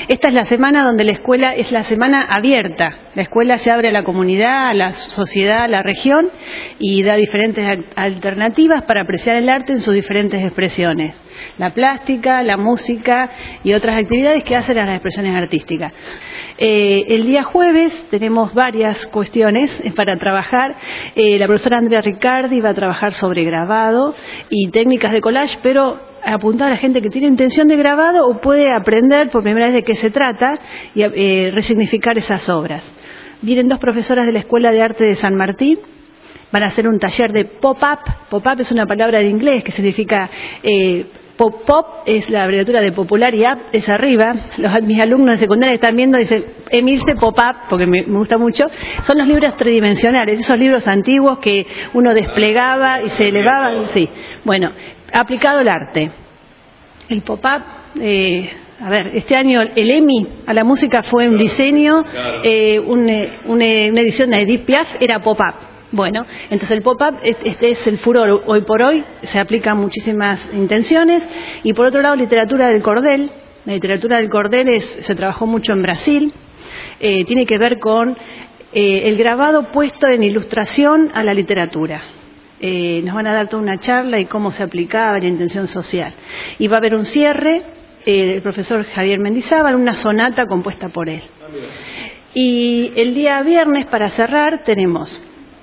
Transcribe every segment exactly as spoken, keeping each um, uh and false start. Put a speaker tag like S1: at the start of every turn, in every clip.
S1: Esta es la semana donde la escuela es la semana abierta. La escuela se abre a la comunidad, a la sociedad, a la región y da diferentes alternativas para apreciar el arte en sus diferentes expresiones. La plástica, la música y otras actividades que hacen a las expresiones artísticas. Eh, el día jueves tenemos varias cuestiones para trabajar. Eh, la profesora Andrea Riccardi va a trabajar sobre grabado y técnicas de collage, pero apuntar a la gente que tiene intención de grabado o puede aprender por primera vez de qué se trata y eh, resignificar esas obras. Vienen dos profesoras de la Escuela de Arte de San Martín. Van a hacer un taller de pop-up. Pop-up es una palabra de inglés que significa... Eh, Pop, pop es la abreviatura de popular y up es arriba. Los, mis alumnos de secundaria están viendo, dicen, Emilce Pop-up, porque me, me gusta mucho. Son los libros tridimensionales, esos libros antiguos que uno desplegaba y se elevaba. Sí. Bueno, aplicado al arte. El pop-up, eh, a ver, este año el Emmy a la música fue un diseño, eh, un, una, una edición de Edith Piaf era pop-up. Bueno, entonces el pop-up, este es el furor hoy por hoy, se aplican muchísimas intenciones. Y por otro lado, literatura del cordel. La literatura del cordel es, se trabajó mucho en Brasil, eh, tiene que ver con eh, el grabado puesto en ilustración a la literatura. Eh, nos van a dar toda una charla y cómo se aplicaba la intención social. Y va a haber un cierre, eh, el profesor Javier Mendizábal, una sonata compuesta por él. Y el día viernes, para cerrar, tenemos...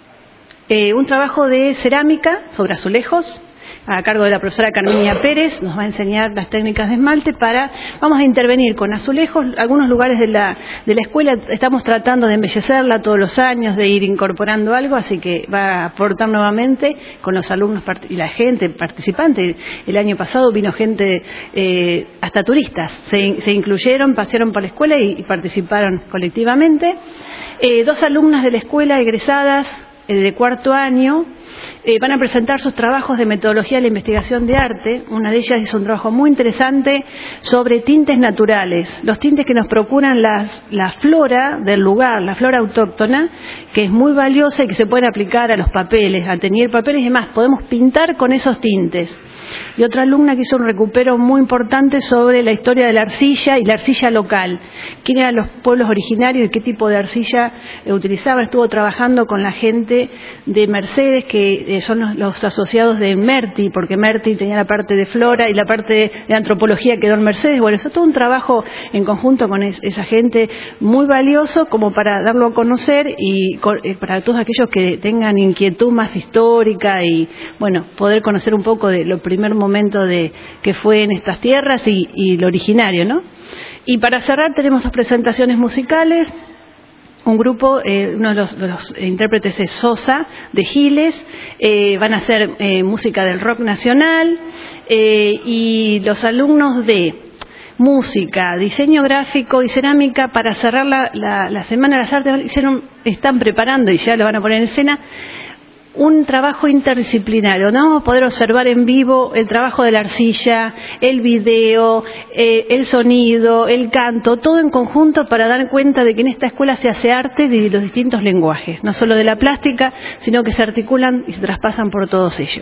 S1: Eh, un trabajo de cerámica sobre azulejos a cargo de la profesora Carminia Pérez. Nos va a enseñar las técnicas de esmalte para, vamos a intervenir con azulejos. Algunos lugares de la, de la escuela estamos tratando de embellecerla todos los años, de ir incorporando algo, así que va a aportar nuevamente con los alumnos y la gente participante. El año pasado vino gente, eh, hasta turistas, se, se incluyeron, pasearon por la escuela y, y participaron colectivamente. Eh, dos alumnas de la escuela egresadas de cuarto año eh, van a presentar sus trabajos de metodología de la investigación de arte. Una de ellas hizo un trabajo muy interesante sobre tintes naturales, los tintes que nos procuran las, la flora del lugar, la flora autóctona, que es muy valiosa y que se puede aplicar a los papeles, a teñir papeles y demás. Podemos pintar con esos tintes. Y otra alumna que hizo un recupero muy importante sobre la historia de la arcilla y la arcilla local. ¿Quién eran los pueblos originarios y qué tipo de arcilla utilizaban? Estuvo trabajando con la gente de Mercedes, que son los, los asociados de Merti, porque Merti tenía la parte de flora y la parte de antropología quedó en Mercedes. Bueno, eso es todo un trabajo en conjunto con es, esa gente muy valioso como para darlo a conocer y con, eh, para todos aquellos que tengan inquietud más histórica y, bueno, poder conocer un poco de lo primer momento de que fue en estas tierras y, y lo originario, ¿no? Y para cerrar tenemos dos presentaciones musicales. Un grupo, eh, uno de los, de los intérpretes es Sosa, de Giles, eh, van a hacer eh, música del rock nacional, eh, y los alumnos de música, diseño gráfico y cerámica, para cerrar la, la, la Semana de las Artes, hicieron, están preparando y ya lo van a poner en escena, un trabajo interdisciplinario, donde vamos a poder observar en vivo el trabajo de la arcilla, el video, eh, el sonido, el canto, todo en conjunto para dar cuenta de que en esta escuela se hace arte de los distintos lenguajes, no solo de la plástica, sino que se articulan y se traspasan por todos ellos.